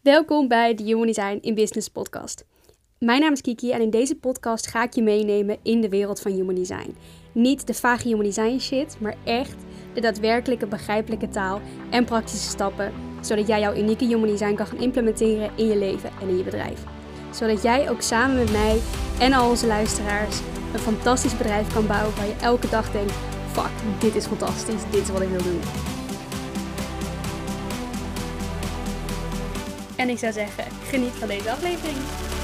Welkom bij de Human Design in Business podcast. Mijn naam is Kiki en in deze podcast ga ik je meenemen in de wereld van Human Design. Niet de vage Human Design shit, maar echt de daadwerkelijke begrijpelijke taal en praktische stappen, zodat jij jouw unieke Human Design kan gaan implementeren in je leven en in je bedrijf. Zodat jij ook samen met mij en al onze luisteraars een fantastisch bedrijf kan bouwen waar je elke dag denkt, fuck, dit is fantastisch, dit is wat ik wil doen. En ik zou zeggen, geniet van deze aflevering.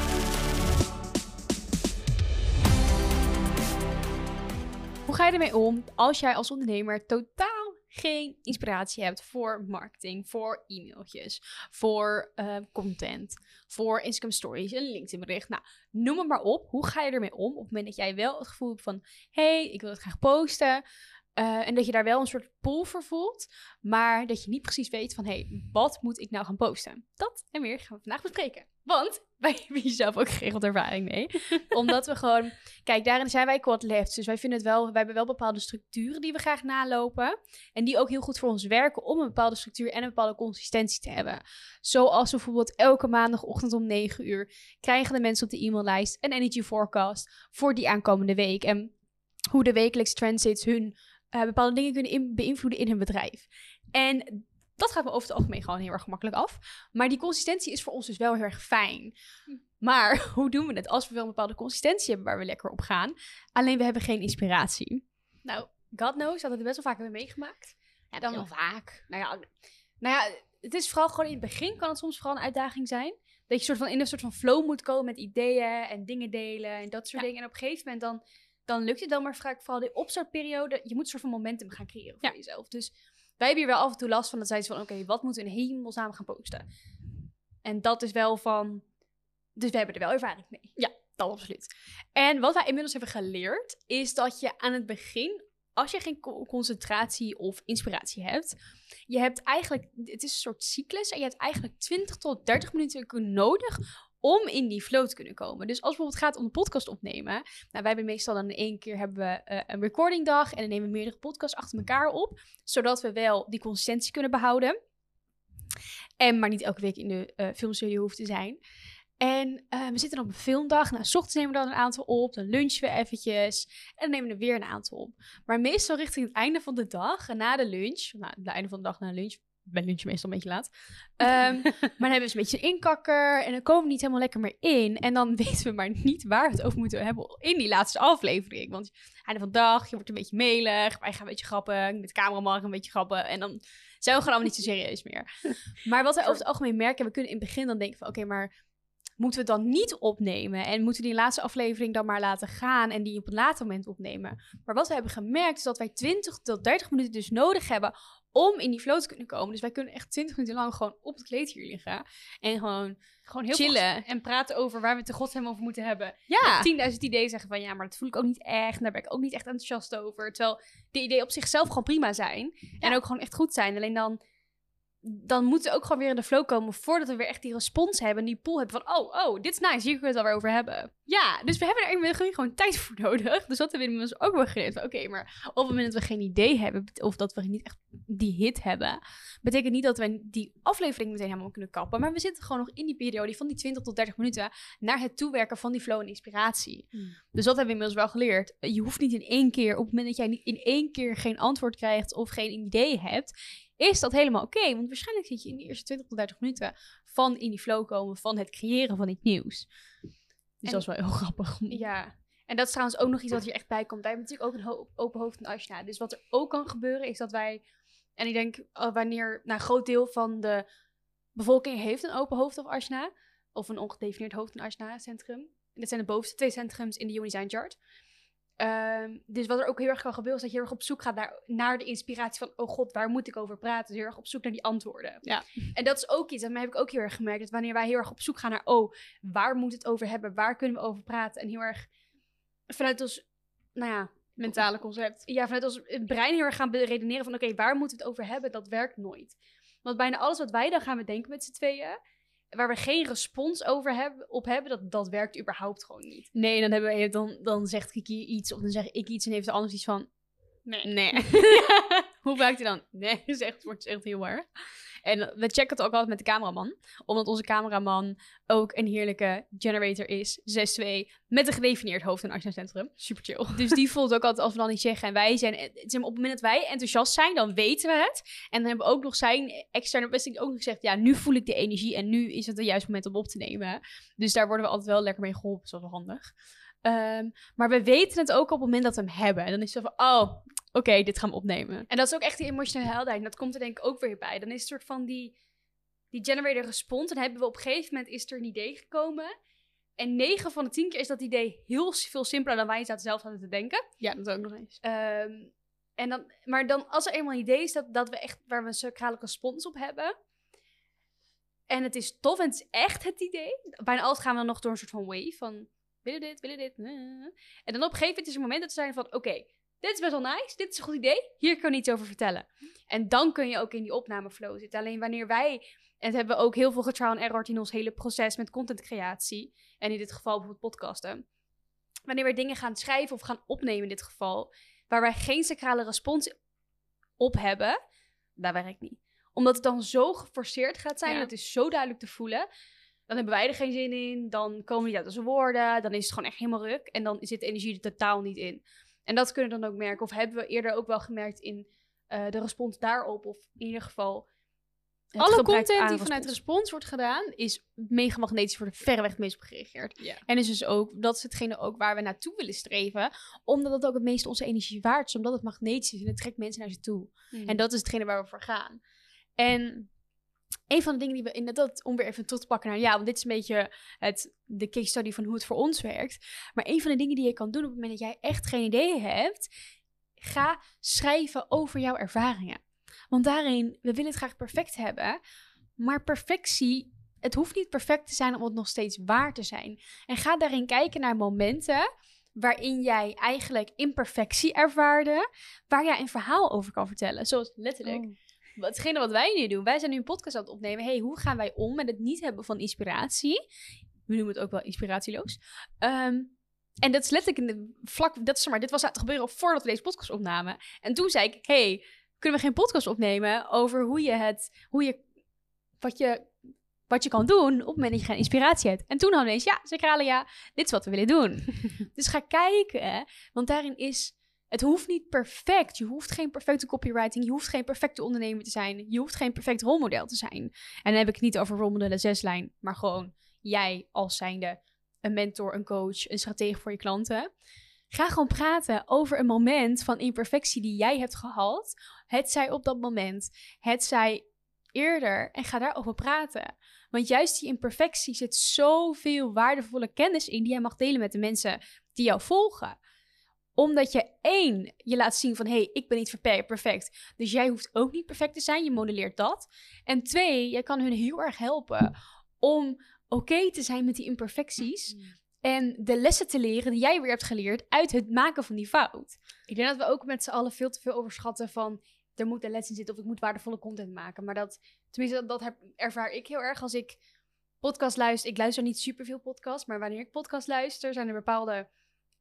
Hoe ga je ermee om als jij als ondernemer totaal geen inspiratie hebt voor marketing, voor e-mailtjes, voor content, voor Instagram stories, een LinkedIn bericht. Nou, noem het maar op. Hoe ga je ermee om op het moment dat jij wel het gevoel hebt van, hey, ik wil het graag posten. En dat je daar wel een soort pull voor voelt, maar dat je niet precies weet van, hey, wat moet ik nou gaan posten? Dat en meer gaan we vandaag bespreken. Want wij hebben hier zelf ook geregeld ervaring mee. Omdat we gewoon, kijk, daarin zijn wij quad-lefts. Dus wij vinden het wel, wij hebben wel bepaalde structuren die we graag nalopen. En die ook heel goed voor ons werken om een bepaalde structuur en een bepaalde consistentie te hebben. Zoals bijvoorbeeld elke maandagochtend om 9 uur krijgen de mensen op de e-maillijst een energy forecast voor die aankomende week. En hoe de wekelijkse transits hun bepaalde dingen kunnen beïnvloeden in hun bedrijf. En dat gaat me over het algemeen gewoon heel erg gemakkelijk af. Maar die consistentie is voor ons dus wel heel erg fijn. Maar hoe doen we het als we wel een bepaalde consistentie hebben waar we lekker op gaan? Alleen we hebben geen inspiratie. Nou, God knows, dat we het best wel vaak hebben meegemaakt. Ja, dan wel vaak. Nou ja, het is vooral gewoon in het begin kan het soms vooral een uitdaging zijn. Dat je soort van in een soort van flow moet komen met ideeën en dingen delen en dat soort dingen. En op een gegeven moment dan lukt het dan, maar vooral de opstartperiode, je moet een soort van momentum gaan creëren voor jezelf. Dus wij hebben hier wel af en toe last van, dat zij van, oké, wat moeten we in hemelsnaam gaan posten? En dat is wel van, dus we hebben er wel ervaring mee. Ja, dat absoluut. En wat wij inmiddels hebben geleerd, is dat je aan het begin, als je geen concentratie of inspiratie hebt, je hebt eigenlijk, het is een soort cyclus, en je hebt eigenlijk 20 tot 30 minuten nodig om in die flow te kunnen komen. Dus als het bijvoorbeeld gaat om de podcast opnemen. Nou, wij hebben meestal dan in één keer hebben we een recordingdag. En dan nemen we meerdere podcasts achter elkaar op. Zodat we wel die consistentie kunnen behouden. Maar niet elke week in de filmstudio hoeft te zijn. En we zitten dan op een filmdag. Nou, 's ochtends nemen we dan een aantal op. Dan lunchen we eventjes. En dan nemen we er weer een aantal op. Maar meestal richting het einde van de dag. En na de lunch. Nou, het einde van de dag na lunch. Bij lunch meestal een beetje laat. Maar dan hebben we een beetje een inkakker. En dan komen we niet helemaal lekker meer in. En dan weten we maar niet waar we het over moeten hebben in die laatste aflevering. Want einde van de dag, je wordt een beetje melig. Wij gaan een beetje grappen. Met de cameraman een beetje grappen. En dan zijn we gewoon allemaal niet zo serieus meer. Maar wat wij over het algemeen merken. We kunnen in het begin dan denken van, oké, maar moeten we het dan niet opnemen? En moeten we die laatste aflevering dan maar laten gaan en die op een later moment opnemen? Maar wat we hebben gemerkt is dat wij 20 tot 30 minuten dus nodig hebben om in die flow te kunnen komen. Dus wij kunnen echt 20 minuten lang gewoon op het kleed hier liggen. En gewoon heel chillen. En praten over waar we het te godsnaam over moeten hebben. Ja. 10.000 ideeën zeggen van, ja, maar dat voel ik ook niet echt. En daar ben ik ook niet echt enthousiast over. Terwijl de ideeën op zichzelf gewoon prima zijn. Ja. En ook gewoon echt goed zijn. Alleen dan moeten we ook gewoon weer in de flow komen voordat we weer echt die respons hebben en die pool hebben van, oh, dit is nice, hier kunnen we het alweer over hebben. Ja, dus we hebben er eigenlijk gewoon tijd voor nodig. Dus dat hebben we inmiddels ook wel geleerd. Oké, maar op het moment dat we geen idee hebben of dat we niet echt die hit hebben, betekent niet dat we die aflevering meteen helemaal kunnen kappen. Maar we zitten gewoon nog in die periode van die 20 tot 30 minuten naar het toewerken van die flow en inspiratie. Dus dat hebben we inmiddels wel geleerd. Je hoeft niet in één keer, op het moment dat jij niet in één keer geen antwoord krijgt of geen idee hebt, is dat helemaal oké. Want waarschijnlijk zit je in de eerste 20 tot 30 minuten van in die flow komen, van het creëren van iets nieuws. Dus dat is wel heel grappig. Ja, en dat is trouwens ook nog iets wat hier echt bij komt. Wij hebben natuurlijk ook een open hoofd en Ashna. Dus wat er ook kan gebeuren is dat wij, en ik denk wanneer een groot deel van de bevolking heeft een open hoofd of Ashna, of een ongedefinieerd hoofd en Ashna centrum. En dat zijn de bovenste 2 centrums in de Human Design chart. Dus wat er ook heel erg kan gebeuren is dat je heel erg op zoek gaat naar de inspiratie van, oh god, waar moet ik over praten? Dus heel erg op zoek naar die antwoorden. Ja. En dat is ook iets, dat heb ik ook heel erg gemerkt, dat wanneer wij heel erg op zoek gaan naar, oh, waar moet het over hebben? Waar kunnen we over praten? En heel erg vanuit ons, mentale concept. Ja, vanuit ons brein heel erg gaan redeneren van, oké, waar moeten we het over hebben? Dat werkt nooit. Want bijna alles wat wij dan gaan bedenken met z'n tweeën, waar we geen respons op hebben, dat werkt überhaupt gewoon niet. Nee, dan zegt Kiki iets of dan zeg ik iets en heeft de ander iets van, nee. Hoe werkt hij dan? Nee, het wordt echt heel erg. En we checken het ook altijd met de cameraman. Omdat onze cameraman ook een heerlijke generator is. 6'2", met een gedefinieerd hoofd in actiecentrum. Super chill. Dus die voelt ook altijd als we dan niet zeggen. En wij zijn, op het moment dat wij enthousiast zijn, dan weten we het. En dan hebben we ook nog zijn externe bevestiging ook nog gezegd. Ja, nu voel ik de energie en nu is het het juiste moment om op te nemen. Dus daar worden we altijd wel lekker mee geholpen. Dat is wel handig. Maar we weten het ook op het moment dat we hem hebben. En dan is het zo van, oké, dit gaan we opnemen. En dat is ook echt die emotionele helderheid. Dat komt er denk ik ook weer bij. Dan is het soort van die generator respons. Dan hebben we op een gegeven moment is er een idee gekomen. En 9 van de 10 keer is dat idee heel veel simpeler dan wij zelf hadden te denken. Ja, dat ook nog eens. Maar dan als er eenmaal een idee is dat we echt waar we een sacrale respons op hebben. En het is tof en het is echt het idee. Bijna altijd gaan we dan nog door een soort van wave van willen dit. En dan op een gegeven moment is er een moment dat ze zijn van oké, dit is best wel nice, dit is een goed idee, hier kan ik iets over vertellen. En dan kun je ook in die opnameflow zitten. Alleen wanneer wij, en dat hebben we ook heel veel getrial and error in ons hele proces met contentcreatie, en in dit geval bijvoorbeeld podcasten. Wanneer we dingen gaan schrijven of gaan opnemen in dit geval, waar wij geen sacrale respons op hebben, dat werkt niet. Omdat het dan zo geforceerd gaat zijn, het is zo duidelijk te voelen. Dan hebben wij er geen zin in, dan komen we niet uit onze woorden, dan is het gewoon echt helemaal ruk. En dan zit de energie er totaal niet in. En dat kunnen we dan ook merken, of hebben we eerder ook wel gemerkt in de respons daarop, of in ieder geval alle content die vanuit respons wordt gedaan, is mega magnetisch voor de verreweg het meest op gereageerd. Yeah. En is dus ook, dat is hetgene ook waar we naartoe willen streven, omdat het ook het meest onze energie waard is, omdat het magnetisch is en het trekt mensen naar ze toe. En dat is hetgene waar we voor gaan. En een van de dingen die we inderdaad, om weer even terug te pakken naar, want dit is een beetje de case study van hoe het voor ons werkt. Maar een van de dingen die je kan doen op het moment dat jij echt geen idee hebt, ga schrijven over jouw ervaringen. Want daarin, we willen het graag perfect hebben, maar perfectie, het hoeft niet perfect te zijn om het nog steeds waar te zijn. En ga daarin kijken naar momenten waarin jij eigenlijk imperfectie ervaarde, waar jij een verhaal over kan vertellen. Zoals letterlijk, hetgene wat wij nu doen. Wij zijn nu een podcast aan het opnemen. Hey, hoe gaan wij om met het niet hebben van inspiratie? We noemen het ook wel inspiratieloos. En dat is letterlijk in de vlak, dit was aan het gebeuren voordat we deze podcast opnamen. En toen zei ik, hey, kunnen we geen podcast opnemen over wat je kan doen op het moment dat je geen inspiratie hebt. En toen hadden we eens, Sacralia, dit is wat we willen doen. Dus ga kijken, want daarin is, het hoeft niet perfect. Je hoeft geen perfecte copywriting, je hoeft geen perfecte ondernemer te zijn, je hoeft geen perfect rolmodel te zijn. En dan heb ik het niet over rolmodellen 6-lijn, maar gewoon jij als zijnde een mentor, een coach, een stratege voor je klanten. Ga gewoon praten over een moment van imperfectie die jij hebt gehad. Het zij op dat moment, het zij eerder. En ga daarover praten. Want juist die imperfectie zit zoveel waardevolle kennis in die jij mag delen met de mensen die jou volgen. Omdat je 1, je laat zien van, hey, ik ben niet perfect. Dus jij hoeft ook niet perfect te zijn. Je modelleert dat. En 2, jij kan hun heel erg helpen om oké te zijn met die imperfecties. En de lessen te leren die jij weer hebt geleerd uit het maken van die fout. Ik denk dat we ook met z'n allen veel te veel overschatten van, er moet een les in zitten of ik moet waardevolle content maken. Maar dat ervaar ik heel erg als ik podcast luister. Ik luister niet superveel podcasts, maar wanneer ik podcast luister, zijn er bepaalde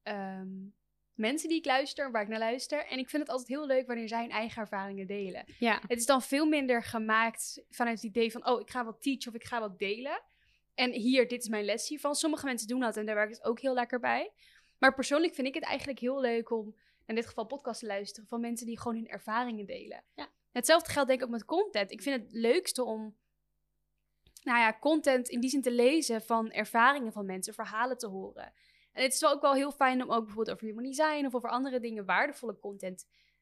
mensen die ik luister, waar ik naar luister. En ik vind het altijd heel leuk wanneer zij hun eigen ervaringen delen. Ja. Het is dan veel minder gemaakt vanuit het idee van, ik ga wat teachen of ik ga wat delen. En hier, dit is mijn les hiervan. Sommige mensen doen dat en daar werkt het ook heel lekker bij. Maar persoonlijk vind ik het eigenlijk heel leuk om, in dit geval podcast te luisteren, van mensen die gewoon hun ervaringen delen. Ja. Hetzelfde geldt denk ik ook met content. Ik vind het leukste om, content in die zin te lezen van ervaringen van mensen, verhalen te horen. En het is wel ook wel heel fijn om ook bijvoorbeeld over human design of over andere dingen waardevolle content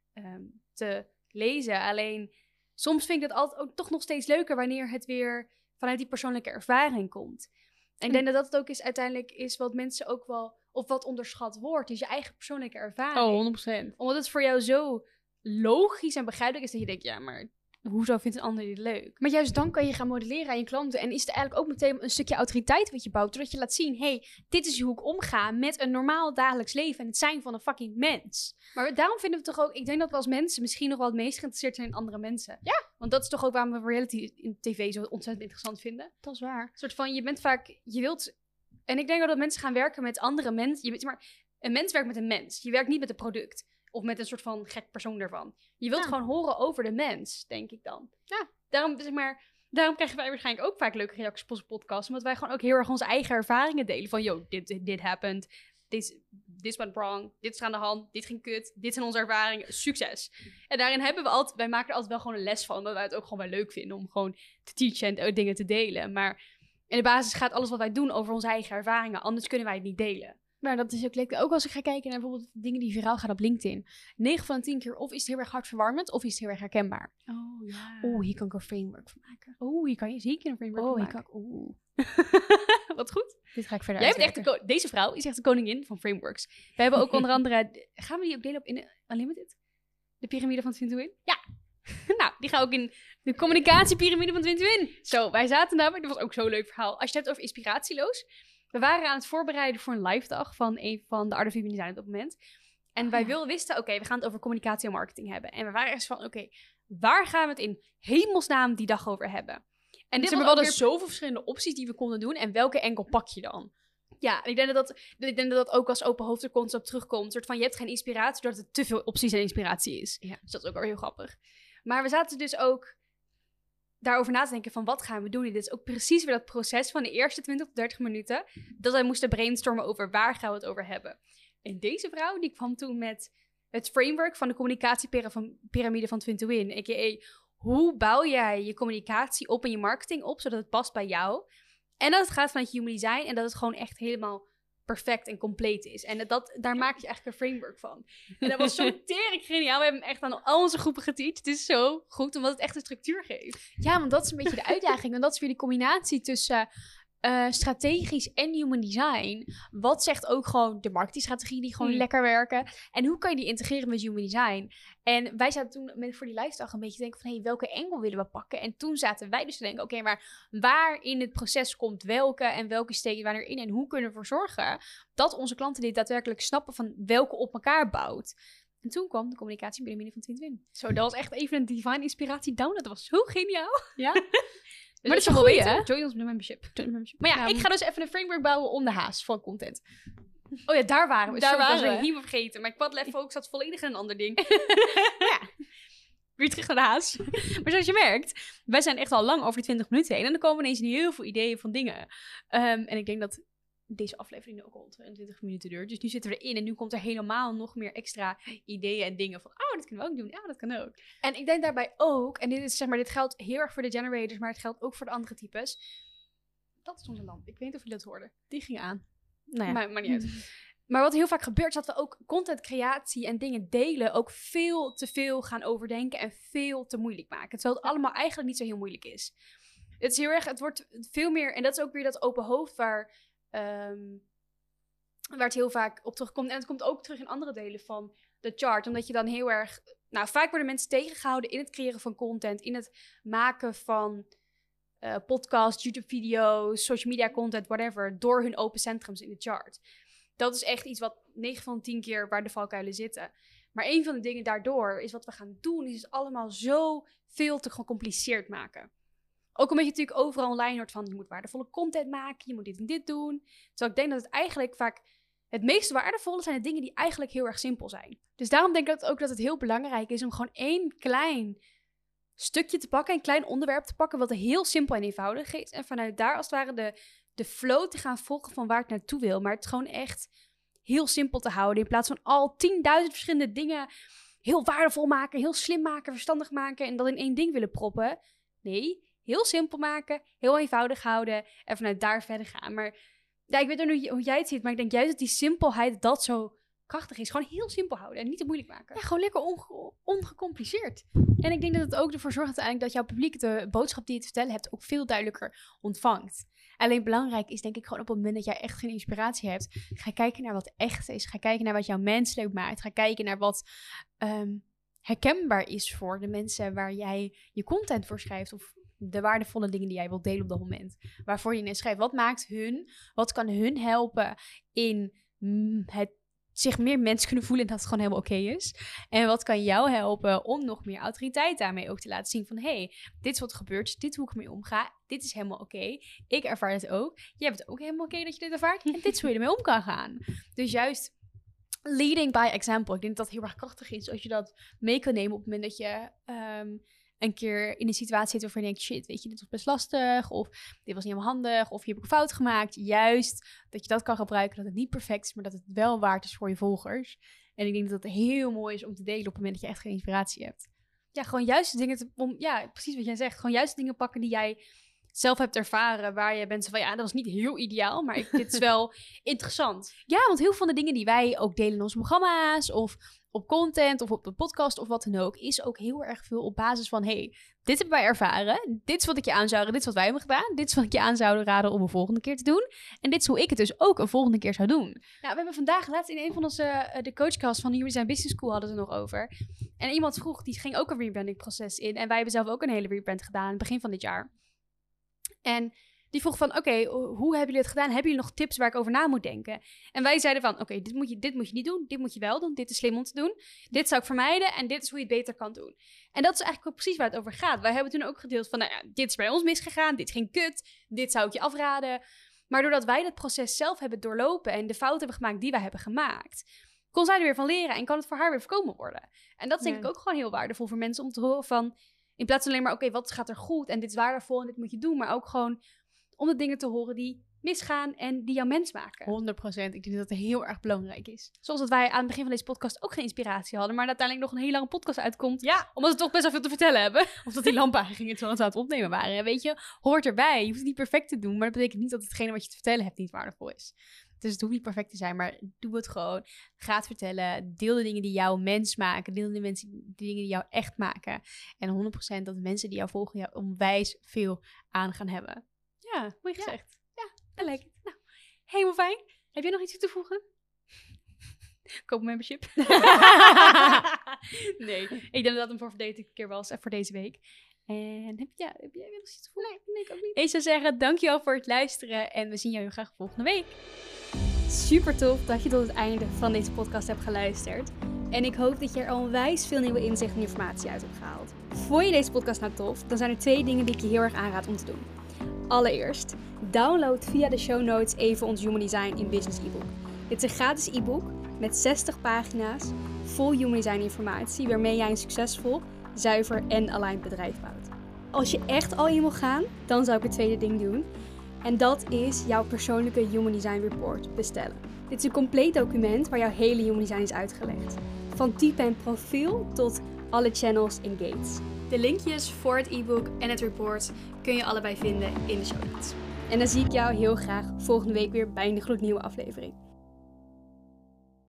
te lezen. Alleen, soms vind ik dat altijd ook toch nog steeds leuker wanneer het weer vanuit die persoonlijke ervaring komt. En ik denk dat dat ook uiteindelijk is wat mensen ook wel, of wat onderschat wordt, is je eigen persoonlijke ervaring. 100%. Omdat het voor jou zo logisch en begrijpelijk is dat je denkt, maar hoezo vindt een ander dit leuk? Maar juist dan kan je gaan modelleren aan je klanten. En is het eigenlijk ook meteen een stukje autoriteit wat je bouwt. Doordat je laat zien, hey, dit is hoe ik omga met een normaal dagelijks leven. En het zijn van een fucking mens. Maar daarom vinden we toch ook, ik denk dat we als mensen misschien nog wel het meest geïnteresseerd zijn in andere mensen. Ja. Want dat is toch ook waarom we reality in tv zo ontzettend interessant vinden. Dat is waar. Een soort van, je bent vaak, je wilt... En ik denk dat mensen gaan werken met andere mensen. Maar een mens werkt met een mens. Je werkt niet met een product. of met een soort van gek persoon ervan. Je wilt Ja. gewoon horen over de mens, denk ik dan. Ja. Daarom krijgen wij waarschijnlijk ook vaak leuke reacties op onze podcast. Omdat wij gewoon ook heel erg onze eigen ervaringen delen. Van, yo, dit happened. This went wrong. Dit is aan de hand. Dit ging kut. Dit zijn onze ervaringen. Succes. En daarin wij maken er altijd wel gewoon een les van. Omdat wij het ook gewoon wel leuk vinden om gewoon te teachen en dingen te delen. Maar in de basis gaat alles wat wij doen over onze eigen ervaringen. Anders kunnen wij het niet delen. Maar dat is ook leuk. Ook als ik ga kijken naar bijvoorbeeld dingen die viraal gaan op LinkedIn. 9 van de 10 keer of is het heel erg hartverwarmend of is het heel erg herkenbaar. Oh, ja. Hier kan ik een framework van maken. Hier kan je zeker een framework van maken. Wat goed. Dit ga ik verder Jij bent uitwerken. echt deze vrouw is echt de koningin van frameworks. We hebben ook onder andere... Gaan we die ook delen op in Unlimited? De piramide van Twin to Win? Ja. Nou, die gaan ook in de communicatiepyramide van Twin to Win. Zo, wij zaten daar. Dat was ook zo'n leuk verhaal. Als je het hebt over inspiratieloos. We waren aan het voorbereiden voor een live dag van een van de Art of Human Design op dat moment. En wij wisten, oké, we gaan het over communicatie en marketing hebben. En we waren echt van, oké, waar gaan we het in hemelsnaam die dag over hebben? En dit Dus we was hadden ook weer zoveel verschillende opties die we konden doen. En welke enkel pak je dan? Ja, en ik denk dat ook als open hoofd er constant op terugkomt. Een soort van, je hebt geen inspiratie, doordat er te veel opties en inspiratie is. Ja. Dus dat is ook wel heel grappig. Maar we zaten dus ook daarover na te denken van, wat gaan we doen? Dit is ook precies weer dat proces van de eerste 20 tot 30 minuten. Dat wij moesten brainstormen over waar gaan we het over hebben. En deze vrouw, die kwam toen met het framework van de communicatiepyramide van Twin to Win. A.k.a. hoe bouw jij je communicatie op en je marketing op, zodat het past bij jou. En dat het gaat vanuit je human design en dat het gewoon echt helemaal perfect en compleet is. En daar maak je eigenlijk een framework van. En dat was zo tering geniaal. We hebben hem echt aan al onze groepen geteacht. Het is zo goed, omdat het echt een structuur geeft. Ja, want dat is een beetje de uitdaging. Want dat is weer die combinatie tussen strategisch en human design. Wat zegt ook gewoon de marketingstrategie die gewoon lekker werken. En hoe kan je die integreren met human design? En wij zaten toen voor die live dag een beetje te denken van, hey, welke engel willen we pakken? En toen zaten wij dus te denken, oké, maar waar in het proces komt welke en welke steken we erin? En hoe kunnen we ervoor zorgen dat onze klanten dit daadwerkelijk snappen van welke op elkaar bouwt? En toen kwam de communicatiepyramide van Twin to Win. Zo, dat was echt even een divine inspiratie download. Dat was zo geniaal. Ja? Dus Maar dat is een goeie, hè? Join ons membership. Maar ja, Ja, ik ga dus even een framework bouwen om de haas van content. Oh ja, daar waren we. Daar Sorry, waren dat was we. helemaal vergeten. Maar Quadlab Focus zat volledig in een ander ding. Ja. Weer terug naar de haas. Maar zoals je merkt, wij zijn echt al lang over de 20 minuten heen. En dan komen ineens heel veel ideeën van dingen. En ik denk dat deze aflevering ook al 20 minuten duurt. Dus nu zitten we erin en nu komt er helemaal nog meer extra ideeën en dingen van, oh, dat kunnen we ook doen. Ja, dat kan ook. En ik denk daarbij ook, en dit geldt heel erg voor de generators, maar het geldt ook voor de andere types. Dat is onze lamp. Ik weet niet of jullie dat hoorden. Die ging aan. Nou ja. Maar niet uit. Maar wat heel vaak gebeurt, is dat we ook contentcreatie en dingen delen ook veel te veel gaan overdenken en veel te moeilijk maken. Terwijl het allemaal eigenlijk niet zo heel moeilijk is. Het wordt veel meer, en dat is ook weer dat open hoofd waar het heel vaak op terugkomt. En het komt ook terug in andere delen van de chart, omdat je dan heel erg, vaak worden mensen tegengehouden in het creëren van content, in het maken van podcasts, YouTube-video's, social media content, whatever, door hun open centrums in de chart. Dat is echt iets wat 9 van 10 keer waar de valkuilen zitten. Maar een van de dingen daardoor is wat we gaan doen, is het allemaal zo veel te gecompliceerd maken. Ook omdat je natuurlijk overal online hoort van, je moet waardevolle content maken, je moet dit en dit doen. Terwijl ik denk dat het eigenlijk vaak het meest waardevolle zijn de dingen die eigenlijk heel erg simpel zijn. Dus daarom denk ik ook dat het heel belangrijk is om gewoon één klein stukje te pakken, een klein onderwerp te pakken wat heel simpel en eenvoudig is. En vanuit daar als het ware de flow te gaan volgen van waar het naartoe wil. Maar het gewoon echt heel simpel te houden. In plaats van al 10.000 verschillende dingen heel waardevol maken, heel slim maken, verstandig maken en dat in één ding willen proppen. Nee, heel simpel maken, heel eenvoudig houden en vanuit daar verder gaan. Maar ja, ik weet ook niet hoe jij het ziet, maar ik denk juist dat die simpelheid dat zo krachtig is. Gewoon heel simpel houden en niet te moeilijk maken. Ja, gewoon lekker ongecompliceerd. En ik denk dat het ook ervoor zorgt uiteindelijk dat jouw publiek de boodschap die je te vertellen hebt ook veel duidelijker ontvangt. Alleen belangrijk is denk ik gewoon op het moment dat jij echt geen inspiratie hebt, ga kijken naar wat echt is. Ga kijken naar wat jouw mens leuk maakt. Ga kijken naar wat herkenbaar is voor de mensen waar jij je content voor schrijft of de waardevolle dingen die jij wilt delen op dat moment. Waarvoor je net schrijft. Wat maakt wat kan hun helpen in het zich meer mens kunnen voelen en dat het gewoon helemaal oké is. En wat kan jou helpen om nog meer autoriteit daarmee ook te laten zien van hey, dit is wat er gebeurt, dit is hoe ik ermee omga, dit is helemaal oké. Ik ervaar het ook. Jij hebt het ook helemaal oké dat je dit ervaart en dit is hoe je ermee om kan gaan. Dus juist leading by example. Ik denk dat dat heel erg krachtig is als je dat mee kan nemen op het moment dat je een keer in een situatie zit waarvan je denkt, shit, weet je, dit was best lastig, of dit was niet helemaal handig, of je hebt een fout gemaakt. Juist dat je dat kan gebruiken, dat het niet perfect is, maar dat het wel waard is voor je volgers. En ik denk dat het heel mooi is om te delen op het moment dat je echt geen inspiratie hebt. Ja, gewoon juist de dingen precies wat jij zegt. Gewoon juist de dingen pakken die jij zelf hebt ervaren, waar je bent zo van, ja, dat was niet heel ideaal, maar dit is wel interessant. Ja, want heel veel van de dingen die wij ook delen in onze programma's, of op content, of op de podcast, of wat dan ook, is ook heel erg veel op basis van, hey, dit hebben wij ervaren, dit is wat ik je aan zou raden, dit is wat wij hebben gedaan, dit is wat ik je aan zou raden om een volgende keer te doen, en dit is hoe ik het dus ook een volgende keer zou doen. Nou, we hebben vandaag laatst in een van onze, de coachcast van de Human Design Business School hadden ze nog over. En iemand vroeg, die ging ook een rebranding proces in, en wij hebben zelf ook een hele rebrand gedaan aan het begin van dit jaar. En die vroeg van, oké, hoe hebben jullie het gedaan? Hebben jullie nog tips waar ik over na moet denken? En wij zeiden van, oké, dit moet je niet doen. Dit moet je wel doen. Dit is slim om te doen. Dit zou ik vermijden. En dit is hoe je het beter kan doen. En dat is eigenlijk ook precies waar het over gaat. Wij hebben toen ook gedeeld van, nou ja, dit is bij ons misgegaan. Dit ging kut. Dit zou ik je afraden. Maar doordat wij dat proces zelf hebben doorlopen en de fouten hebben gemaakt die wij hebben gemaakt, kon zij er weer van leren en kan het voor haar weer voorkomen worden. En dat is denk ik ook gewoon heel waardevol voor mensen om te horen van, in plaats van alleen maar, oké, wat gaat er goed en dit is waardevol en dit moet je doen, maar ook gewoon om de dingen te horen die misgaan en die jouw mens maken. 100%. Ik denk dat het heel erg belangrijk is. Zoals dat wij aan het begin van deze podcast ook geen inspiratie hadden, maar uiteindelijk nog een hele lange podcast uitkomt. Ja, omdat we toch best wel veel te vertellen hebben. Of dat die lampen aangingen terwijl we het aan het opnemen waren. Weet je, hoort erbij. Je hoeft het niet perfect te doen, maar dat betekent niet dat hetgene wat je te vertellen hebt niet waardevol is. Dus het hoeft niet perfect te zijn, maar doe het gewoon. Ga het vertellen. Deel de dingen die jou mens maken. Deel de dingen die jou echt maken. En 100% dat de mensen die jou volgen jou onwijs veel aan gaan hebben. Ja, mooi gezegd. Ja, dat lijkt het. Nou, helemaal fijn. Heb jij nog iets toe te voegen? Koop een membership. Nee, ik denk dat dat hem voor deze keer was en voor deze week. En heb jij weer nog iets te voegen? Nee, ik ook niet. Ik zou zeggen, dankjewel voor het luisteren en we zien jou heel graag volgende week. Super tof dat je tot het einde van deze podcast hebt geluisterd. En ik hoop dat je er onwijs veel nieuwe inzicht en informatie uit hebt gehaald. Vond je deze podcast nou tof? Dan zijn er 2 dingen die ik je heel erg aanraad om te doen. Allereerst, download via de show notes even ons Human Design in Business e-book. Dit is een gratis e-book met 60 pagina's vol Human Design informatie waarmee jij een succesvol, zuiver en aligned bedrijf bouwt. Als je echt al in wil gaan, dan zou ik het tweede ding doen. En dat is jouw persoonlijke Human Design Report bestellen. Dit is een compleet document waar jouw hele Human Design is uitgelegd. Van type en profiel tot alle channels en gates. De linkjes voor het e-book en het report kun je allebei vinden in de show notes. En dan zie ik jou heel graag volgende week weer bij een gloednieuwe aflevering.